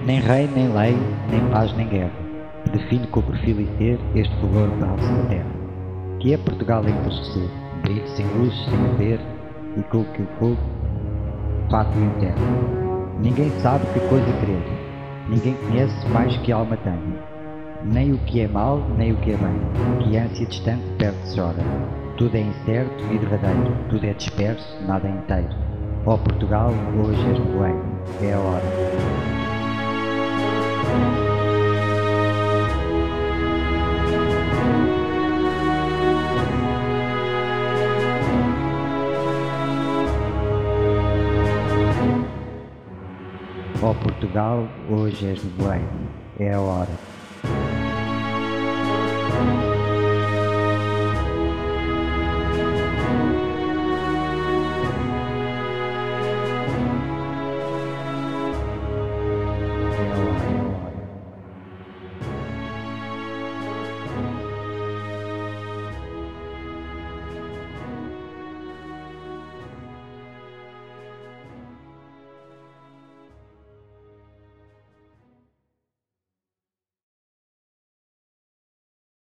Nem rei, nem lei, nem paz, nem guerra, define com o perfil e ser este valor braço da terra. Que é Portugal a entristecer, brilho sem luz, sem haver, e com que o fogo pátrio interno. Ninguém sabe que coisa querer, ninguém conhece mais que a alma tem. Nem o que é mal, nem o que é bem, que ânsia distante perde-se ora. Tudo é incerto e derradeiro, tudo é disperso, nada é inteiro. Ó Portugal, hoje és nevoeiro, é a hora. Ó Portugal, hoje és nevoeiro, é a hora.